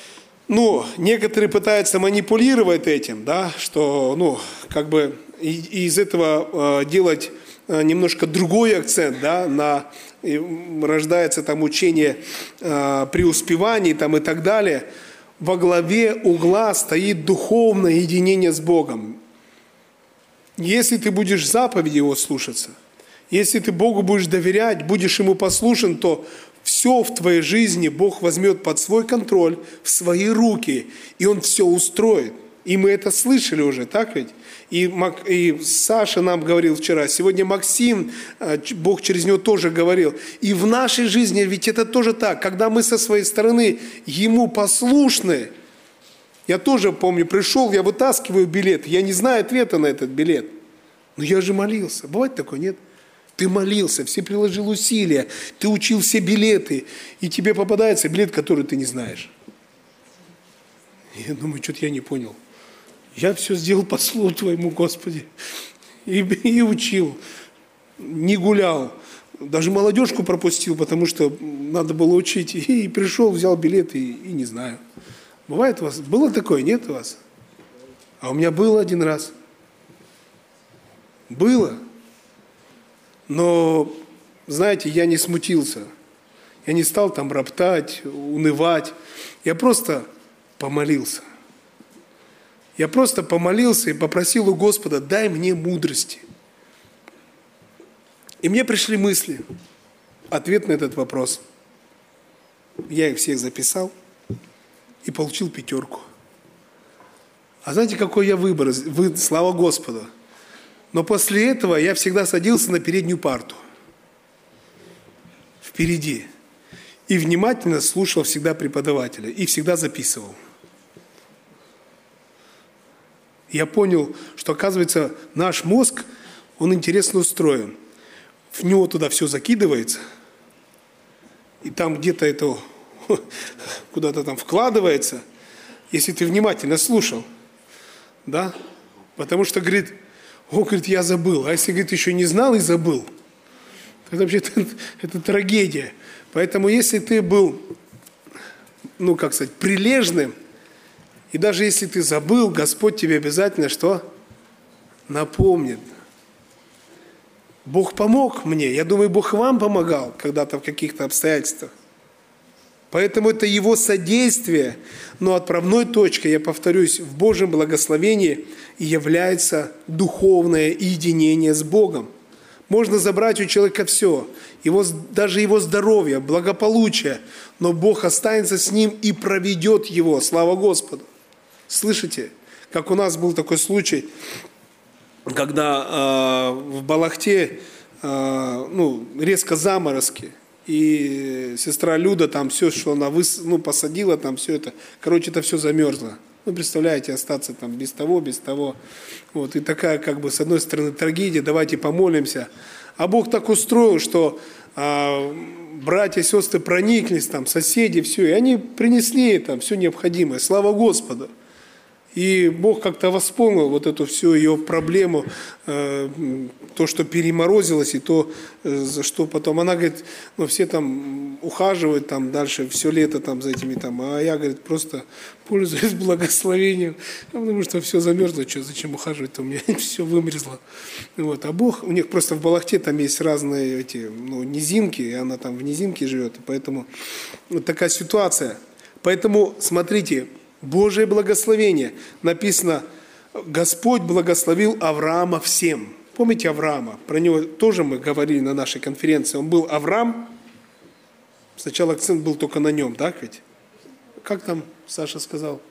ну, некоторые пытаются манипулировать этим, да, что, ну, как бы и, из этого э, делать э, немножко другой акцент, да, на и рождается там учение э, преуспеваний там и так далее. Во главе угла стоит духовное единение с Богом. Если ты будешь заповеди Его слушаться, если ты Богу будешь доверять, будешь Ему послушен, то все в твоей жизни Бог возьмет под свой контроль, в свои руки, и Он все устроит. И мы это слышали уже, так ведь? И, Мак, и Саша нам говорил вчера, сегодня Максим, Бог через него тоже говорил. И в нашей жизни ведь это тоже так, когда мы со своей стороны Ему послушны. Я тоже помню, пришел, я вытаскиваю билет, я не знаю ответа на этот билет. Но я же молился. Бывает такое, нет? Ты молился, все приложил усилия, ты учил все билеты, и тебе попадается билет, который ты не знаешь. Я думаю, что-то я не понял. Я все сделал по слову Твоему, Господи. И, и учил, не гулял. Даже молодежку пропустил, потому что надо было учить. И, и пришел, взял билет, и, и не знаю. Бывает у вас? Было такое, нет у вас? А у меня было один раз. Было. Но, знаете, я не смутился. Я не стал там роптать, унывать. Я просто помолился. Я просто помолился и попросил у Господа: дай мне мудрости. И мне пришли мысли, ответ на этот вопрос. Я их всех записал и получил пятерку. А знаете, какой я выбор? Вы, слава Господу. Но после этого я всегда садился на переднюю парту. Впереди. И внимательно слушал всегда преподавателя. И всегда записывал. Я понял, что, оказывается, наш мозг, он интересно устроен. В него туда все закидывается. И там где-то это куда-то там вкладывается, если ты внимательно слушал. Да? Потому что, говорит, о, говорит, я забыл. А если, говорит, еще не знал и забыл, это вообще это, это трагедия. Поэтому, если ты был, ну, как сказать, прилежным, И даже если ты забыл, Господь тебе обязательно что? Напомнит. Бог помог мне. Я думаю, Бог вам помогал когда-то в каких-то обстоятельствах. Поэтому это Его содействие. Но отправной точкой, я повторюсь, в Божьем благословении является духовное единение с Богом. Можно забрать у человека все, его, даже его здоровье, благополучие, но Бог останется с ним и проведет его. Слава Господу! Слышите? Как у нас был такой случай, когда э, в Балахте э, ну, резко заморозки, и сестра Люда там все, что она выс, ну, посадила, там все это, короче, это все замерзло. Ну, представляете, остаться там без того, без того. Вот, и такая, как бы, с одной стороны, трагедия, давайте помолимся. А Бог так устроил, что э, братья, сестры прониклись, там, соседи, все, и они принесли там все необходимое. Слава Господу! И Бог как-то восполнил вот эту всю ее проблему, э, то, что переморозилось, и то, э, за что потом. Она говорит, ну все там ухаживают там дальше все лето там за этими там, а я, говорит, просто пользуюсь благословением, потому что все замерзло, что, зачем ухаживать-то, у меня все вымерзло. Вот. А Бог, у них просто в Балахте там есть разные эти, ну, низинки, и она там в низинке живет, и поэтому вот такая ситуация. Поэтому, смотрите, Божие благословение. Написано, Господь благословил Авраама всем. Помните Авраама? Про него тоже мы говорили на нашей конференции. Он был Авраам. Сначала акцент был только на нем, так ведь? Как там Саша сказал?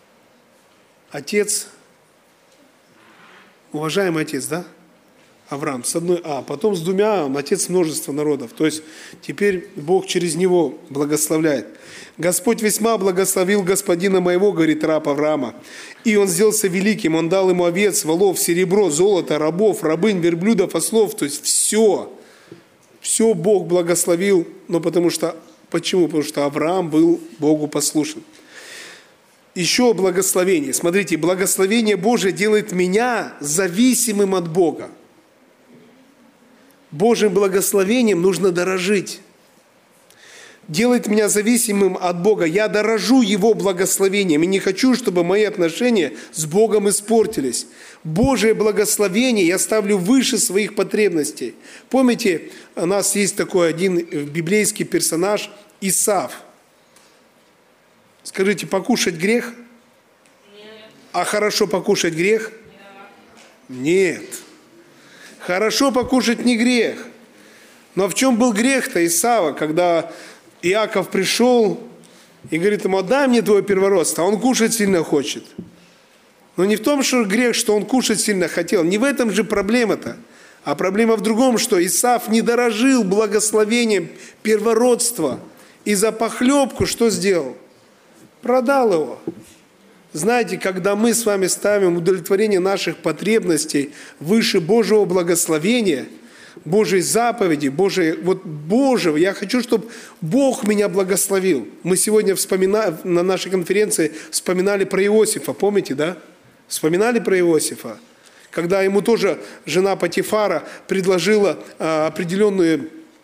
Отец. Уважаемый отец, да? Авраам с одной А, потом с двумя, он отец множества народов. То есть теперь Бог через него благословляет. Господь весьма благословил господина моего, говорит раб Авраама, и он сделался великим, он дал ему овец, волов, серебро, золото, рабов, рабынь, верблюдов, ослов, то есть все. Все Бог благословил, но потому что, почему? Потому что Авраам был Богу послушен. Еще благословение. Смотрите, благословение Божие делает меня зависимым от Бога. Божьим благословением нужно дорожить. Делает меня зависимым от Бога. Я дорожу Его благословением и не хочу, чтобы мои отношения с Богом испортились. Божие благословение я ставлю выше своих потребностей. Помните, у нас есть такой один библейский персонаж Исав. Скажите, покушать грех? Нет. А хорошо покушать грех? Нет. Нет. Хорошо покушать не грех. Но в чем был грех-то Исава, когда Иаков пришел и говорит ему, отдай мне твое первородство, а он кушать сильно хочет. Но не в том, что грех, что он кушать сильно хотел. Не в этом же проблема-то. А проблема в другом, что Исав не дорожил благословением первородства. И за похлебку что сделал? Продал его. Знаете, когда мы с вами ставим удовлетворение наших потребностей выше Божьего благословения, Божьей заповеди, Божьей, вот Божьего, я хочу, чтобы Бог меня благословил. Мы сегодня вспоминали, на нашей конференции вспоминали про Иосифа, помните, да? Вспоминали про Иосифа, когда ему тоже жена Потифара предложила а, определенные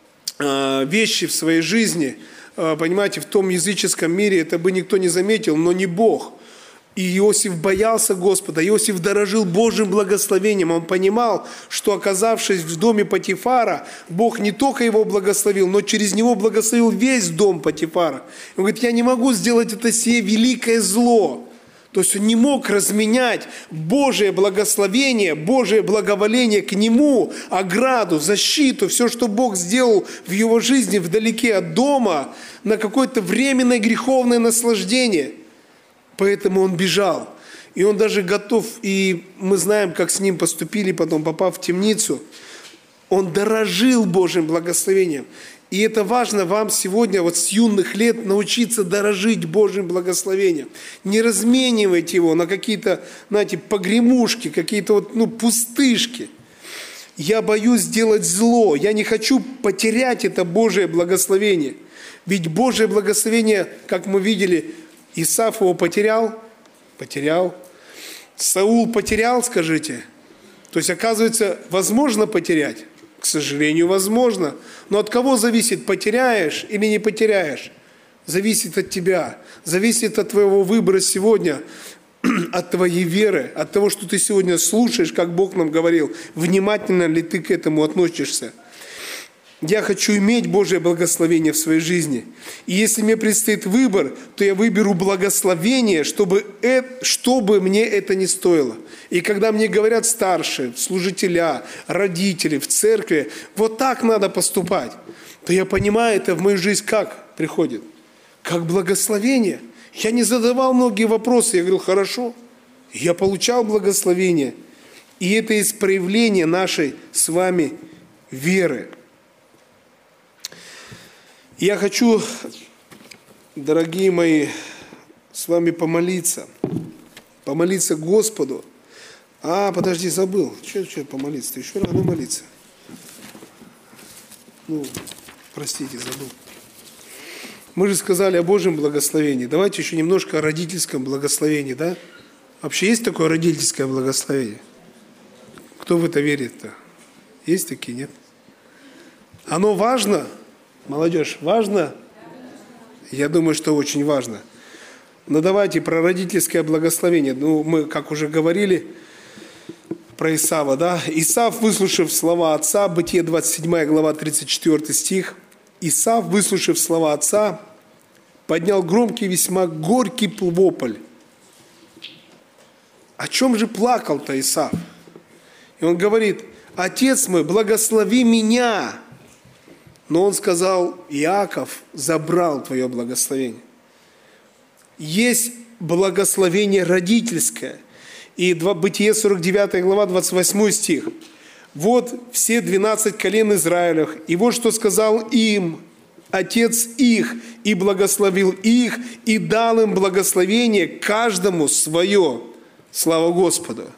а, вещи в своей жизни, а, понимаете, в том языческом мире это бы никто не заметил, но не Бог. И Иосиф боялся Господа, Иосиф дорожил Божьим благословением. Он понимал, что, оказавшись в доме Потифара, Бог не только его благословил, но через него благословил весь дом Потифара. Он говорит, я не могу сделать это сие великое зло. То есть он не мог разменять Божие благословение, Божие благоволение к нему, ограду, защиту, все, что Бог сделал в его жизни вдалеке от дома, на какое-то временное греховное наслаждение. Поэтому он бежал. И он даже готов, и мы знаем, как с ним поступили, потом попав в темницу. Он дорожил Божьим благословением. И это важно вам сегодня, вот с юных лет, научиться дорожить Божьим благословением. Не разменивайте его на какие-то, знаете, погремушки, какие-то вот, ну, пустышки. Я боюсь сделать зло, я не хочу потерять это Божие благословение. Ведь Божие благословение, как мы видели, Исав его потерял? Потерял. Саул потерял, скажите? То есть, оказывается, возможно потерять? К сожалению, возможно. Но от кого зависит, потеряешь или не потеряешь? зависит от тебя, зависит от твоего выбора сегодня, от твоей веры, от того, что ты сегодня слушаешь, как Бог нам говорил, внимательно ли ты к этому относишься. Я хочу иметь Божье благословение в своей жизни. И если мне предстоит выбор, то я выберу благословение, чтобы, это, чтобы мне это не стоило. И когда мне говорят старшие, служителя, родители в церкви, вот так надо поступать, то я понимаю, это в мою жизнь как приходит? Как благословение. Я не задавал многие вопросы, я говорил, хорошо. Я получал благословение. И это есть проявление нашей с вами веры. Я хочу, дорогие мои, с вами помолиться. Помолиться Господу. А, подожди, забыл. Что, что помолиться-то? Еще рано молиться. Ну, простите, забыл. Мы же сказали о Божьем благословении. Давайте еще немножко о родительском благословении, да? Вообще есть такое родительское благословение? Кто в это верит-то? Есть такие, нет? Оно важно? Молодежь, важно? Я думаю, что очень важно. Но давайте про родительское благословение. Ну, мы, как уже говорили, про Исава, да? Исав, выслушав слова отца, Бытие двадцать седьмая глава, тридцать четвёртый стих. Исав, выслушав слова отца, поднял громкий, весьма горький вопль. О чем же плакал-то Исав? И он говорит, отец мой, благослови меня. Но он сказал, Иаков забрал твое благословение. Есть благословение родительское. И Бытие сорок девятая глава, двадцать восьмой стих. Вот все двенадцать колен Израилевых, и вот что сказал им Отец их, и благословил их, и дал им благословение каждому свое. Слава Господу!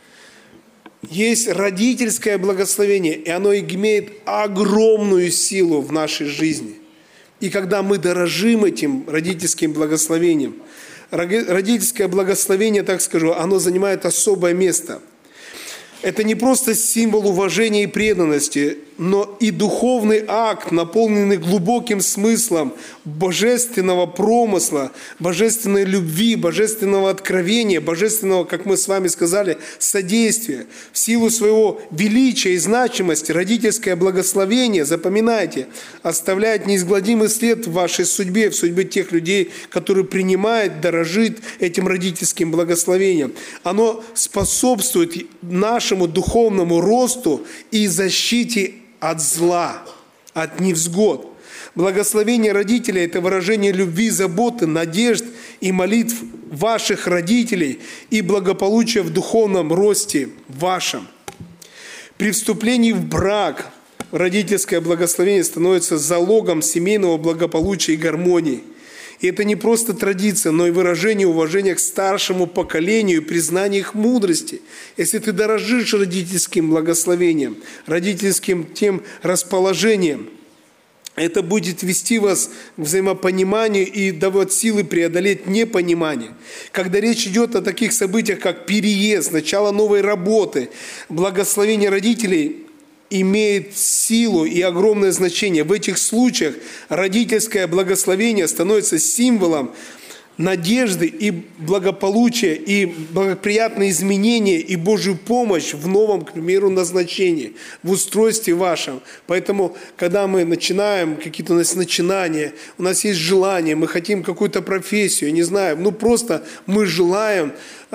Есть родительское благословение, и оно имеет огромную силу в нашей жизни. И когда мы дорожим этим родительским благословением, родительское благословение, так скажу, оно занимает особое место. Это не просто символ уважения и преданности, но и духовный акт, наполненный глубоким смыслом божественного промысла, божественной любви, божественного откровения, божественного, как мы с вами сказали, содействия. В силу своего величия и значимости родительское благословение, запоминайте, оставляет неизгладимый след в вашей судьбе, в судьбе тех людей, которые принимают, дорожит этим родительским благословением. Оно способствует нашему духовному росту и защите от зла, от невзгод. Благословение родителей – это выражение любви, заботы, надежд и молитв ваших родителей и благополучия в духовном росте вашем. При вступлении в брак родительское благословение становится залогом семейного благополучия и гармонии. И это не просто традиция, но и выражение уважения к старшему поколению и признание их мудрости. Если ты дорожишь родительским благословением, родительским тем расположением, это будет вести вас к взаимопониманию и давать силы преодолеть непонимание. Когда речь идет о таких событиях, как переезд, начало новой работы, благословение родителей имеет силу и огромное значение. В этих случаях родительское благословение становится символом надежды и благополучия, и благоприятные изменения, и Божью помощь в новом, к примеру, назначении, в устройстве вашем. Поэтому, когда мы начинаем, какие-то у нас начинания, у нас есть желание, мы хотим какую-то профессию, не знаю, ну просто мы желаем,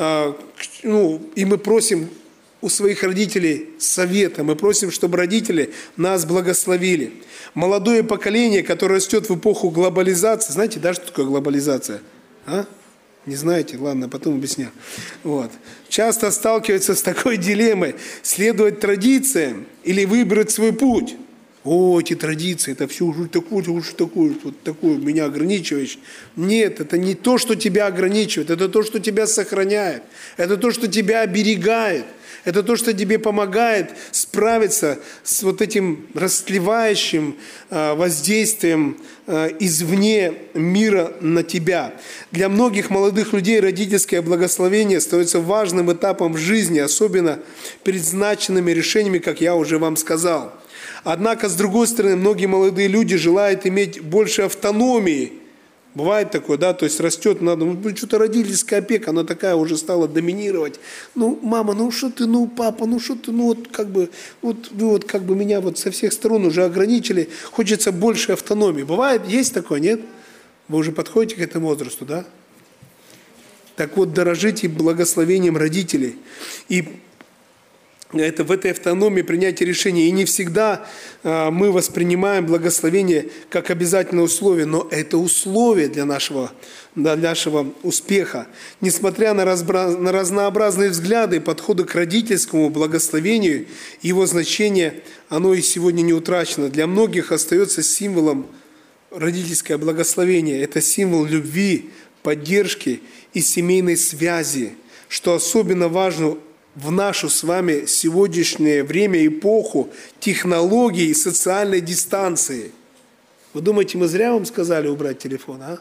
ну, и мы просим у своих родителей совета. Мы просим, чтобы родители нас благословили. Молодое поколение, которое растет в эпоху глобализации. Знаете, да, что такое глобализация? А? Не знаете? Ладно, потом объясню. Вот. Часто сталкивается с такой дилеммой. Следовать традициям или выбрать свой путь. О, эти традиции, это все уже такое, уже такое, вот такое, меня ограничиваешь. Нет, это не то, что тебя ограничивает, это то, что тебя сохраняет. Это то, что тебя оберегает. Это то, что тебе помогает справиться с вот этим растлевающим воздействием извне мира на тебя. Для многих молодых людей родительское благословение становится важным этапом в жизни, особенно перед значимыми решениями, как я уже вам сказал. Однако, с другой стороны, многие молодые люди желают иметь больше автономии Бывает такое, да, то есть растет, надо, ну, что-то родительская опека, она такая уже стала доминировать. Ну, мама, ну что ты, ну, папа, ну что ты, ну вот как бы, вот вы вот как бы меня вот со всех сторон уже ограничили, хочется больше автономии. Бывает, есть такое, нет? Вы уже подходите к этому возрасту, да? Так вот, дорожите благословением родителей. И это в этой автономии принятия решений. И не всегда а, мы воспринимаем благословение как обязательное условие, но это условие для нашего, для нашего успеха. Несмотря на, разбра... на разнообразные взгляды и подходы к родительскому благословению, его значение, оно и сегодня не утрачено. Для многих остается символом родительское благословение. Это символ любви, поддержки и семейной связи, что особенно важно в нашу с вами сегодняшнее время, эпоху технологий и социальной дистанции. Вы думаете, мы зря вам сказали убрать телефон, а?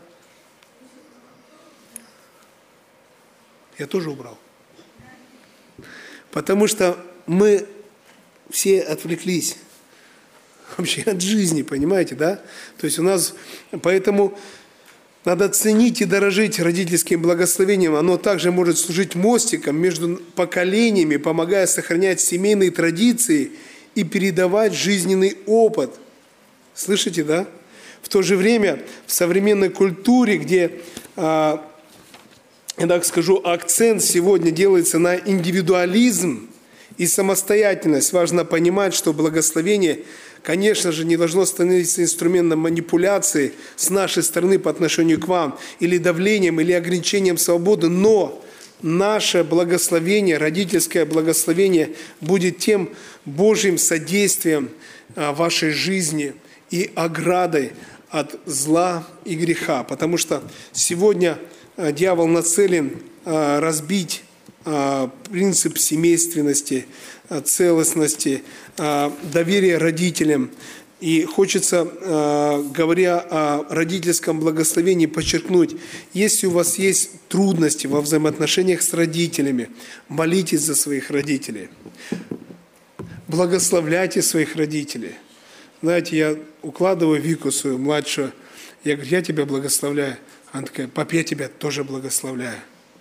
Я тоже убрал. Потому что мы все отвлеклись вообще от жизни, понимаете, да? То есть у нас, поэтому надо ценить и дорожить родительским благословением. Оно также может служить мостиком между поколениями, помогая сохранять семейные традиции и передавать жизненный опыт. Слышите, да? В то же время в современной культуре, где, я так скажу, акцент сегодня делается на индивидуализм и самостоятельность, важно понимать, что благословение, конечно же, не должно становиться инструментом манипуляции с нашей стороны по отношению к вам, или давлением, или ограничением свободы, но наше благословение, родительское благословение будет тем Божьим содействием вашей жизни и оградой от зла и греха. Потому что сегодня дьявол нацелен разбить принцип семейственности, целостности, доверия родителям. И хочется, говоря о родительском благословении, подчеркнуть, если у вас есть трудности во взаимоотношениях с родителями, молитесь за своих родителей, благословляйте своих родителей. Знаете, я укладываю Вику, свою младшую, я говорю, я тебя благословляю. Она такая, пап, я тебя тоже благословляю.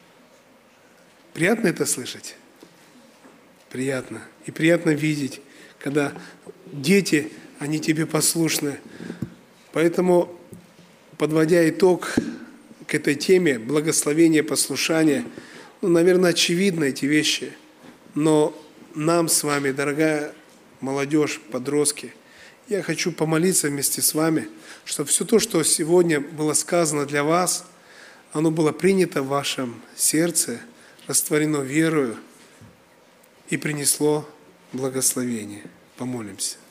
Приятно это слышать? Приятно. И приятно видеть, когда дети, они тебе послушны. Поэтому, подводя итог к этой теме, благословение, послушание, ну, наверное, очевидны эти вещи, но нам с вами, дорогая молодежь, подростки, я хочу помолиться вместе с вами, чтобы все то, что сегодня было сказано для вас, оно было принято в вашем сердце, растворено верою и принесло благословение. Помолимся.